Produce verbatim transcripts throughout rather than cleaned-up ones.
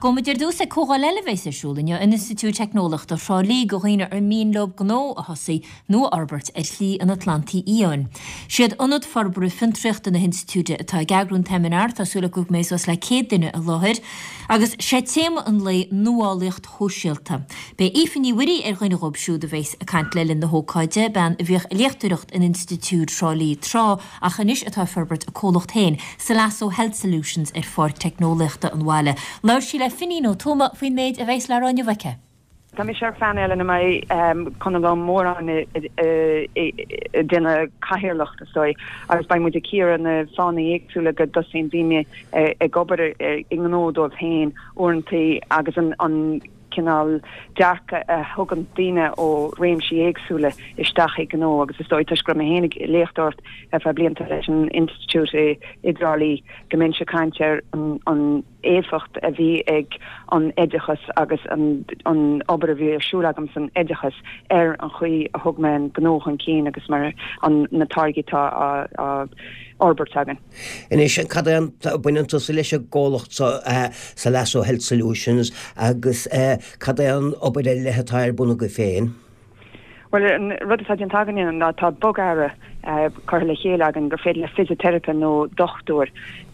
go muidir dúsa cógáil elevéis asúlainne in Institute Technolach do Sráilí go ghaoine ar mín lob gó a hosaí nó Albert ar Slí an Atlanti íon. Siad anad farbrú fintricht in na Institute atá gagrún teminart asúla go méis os le céad duine a láthir, agus sé téma an lei nuálaocht hóisialta. Bei ífaní wiri ar ghaoine robsú de bhéis a cant leilin na hócáide ben bhíoh léchtúireacht in Institute Sráilí trá a chanis atá farbert a cólacht hain sa Lasso Health Solutions ar fór technolachta an bhaile. Lair sí le finí nó tóma faoin méid a bhéis le ráinne bhaice. Tá mé sé fan eile na mai chun go mór an duine caihirirlacht asoi agus ba muid a cíar na fána éagsúla go dosín daine ag gobar ag an nódómh hain orintí agus an cinál dearcha a thugan daine ó réimsí éagsúla isteach ag gó agus is dóid tuisgur mé hénig léchtort a bheit blianta leis an Institute Idralí gominse caiintear an éfacht a bhí ag an éidechas agus an obair a bhí siúlagam san éidechas ar an chuí a thug me an gnóch an cín agus mar an na targetá a Albert agan. In is an cadán buinanta sa leis a gálacht sa Lasso Health Solutions agus cadán obair a lehetáir buna go féin. Well, rud is an tagan in ná tá bogara chuir le chéile agan gur féidir le physiotherapy nó dochtúir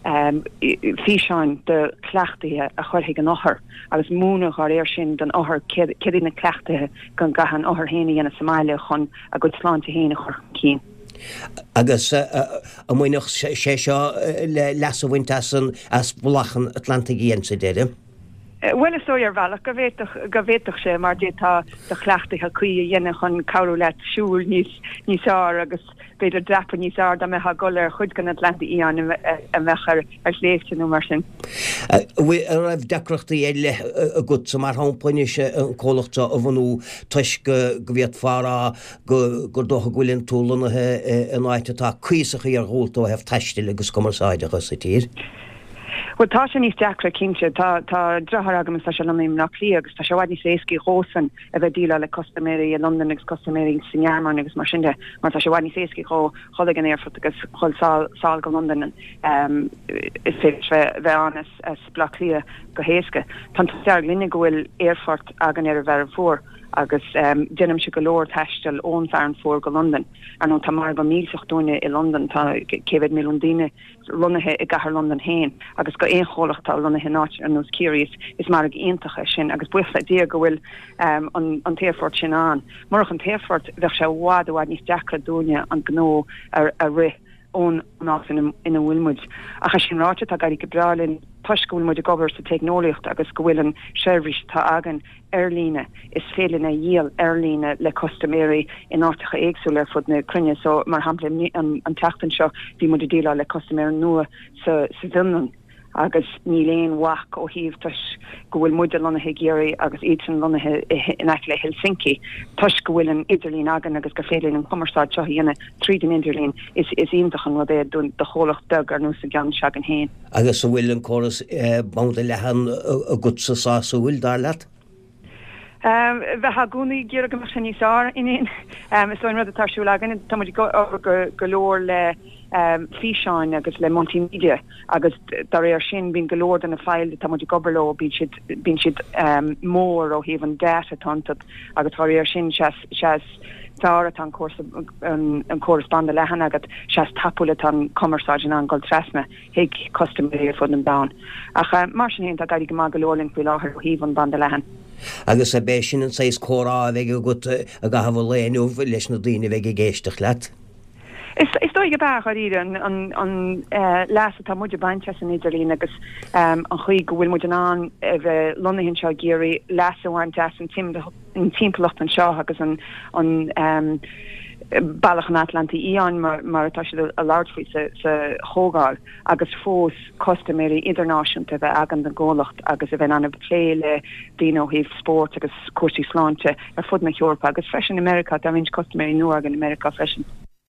físeáin de cleachtaithe a chuirthaigh anáthair agus múna chuir éir sin den áthair céirí na cleachtaithe gan gahan áthair héine dhéana Somália chun a go sláinte héine chuir cín. Agus a muoinech sé seo le Lasso Wintasan as blachan Atlantic íon sa déire? Well is sóir bhealach go bhéach sé mar dé tá de chleachtaithe chuí dhéine chun cabhrú le siúil níos níosá agus beidir drapa níosá da me ha goir chud gan Atlantic íon a bhechar ar léifte nó mar sin. Raibh decrochtaí eile a gut sa mar hápaine se an cólachta a bhanú tuis go bhíad fara go dócha ghuiilinn túlanathe an áite tá cuisacha ar hóltó hef teistil agus commersáidecha sa tír. Well, tá sé níos deacra cinse tá tá drahar agam sa se lomim nach lí agus tá se bhaid níos éiscí hósan a bheith díla le costaméí a London agus costaméí sinarmán agus mar sinnde mar tá se bhaid níos éiscí cho chola an airfurt agus chol sáil go London is fé bheith an as blach lia go héasca. Tá teag linne gohfuil airfurt agan ar a bhar fór agus dénim se go leor teistil ón fearn fór go London ar nó tá mar go mílseach dúine i London tá céhad milliún duine lunathe i gahar London hain agus go éon cholachtá lunathe náit ar nós curious is mar ag iontacha sin agus buchla dia go bhfuil an téfort sin an. Marach an téfort bheith se bhád a bhád níos deacra dúine an gnó ar a ri ón nás in a bhfuilmuid. A sin ráte tá gairí go brálinn tuisgúil muid a gobar sa technoliacht agus go bhfuil an seirbhís tá agan airlíne is félin a díal airlíne le costaméí in átacha éagsúla fud na crunne so mar hapla an teachtan seo bhí muid a díla le costaméir nua sa bhimnan agus ní léon wach ó híomh tuis go bhfuil muid a lonathe géirí agus éan lonathe in le Helsinki tuis go bhfuil an idirlín agan agus go félinn an commerceáid seo dhéanana tríd an idirlín is is ionintachan rud é dún de cholacht dug ar nó sa gan seagan héin. Agus a bhfuil an choras banda lehan a gut sa sá sa bhfuil dar leat? Bheit ha gúnaí ggéar go mar sin níosá inon is soin rud a tarsú agan tá muid go leor le físeáin agus le multimedia agus dar éir sin bín golóir an a fáil tá muid gobarló bín siad mór ó híomh an data tantad agus tá éir sin seas tárat an córrespondent lehan agat seas tapúla an commerceáin an goil tresna hiag customéir fud an bán. Ach mar sin héint a gairí go má golóirlinn fú láthir ó híomh an banda lehan. Agus a bé sin an seis córá a bheith go a gahabh léanú leis na daoine bheith géisteach leat. Is is dóige bach ar ide an an lása tá muide bainte san Idirlín agus an chuig go bhfuil muid an an bheith lonahinn seo géirí lása bhaint an timpplacht an seo agus an an bailach an Atlanti íon mar mar atá si a láirtfuoi sa hógáil agus fós costaméí idirnáisiúnta bheith agan den ggólacht agus a bheith anna pléile díno híh sport agus cuasí sláinte ar fud na Eorpa agus freisin America tá rins costaméí nua agan America freisin.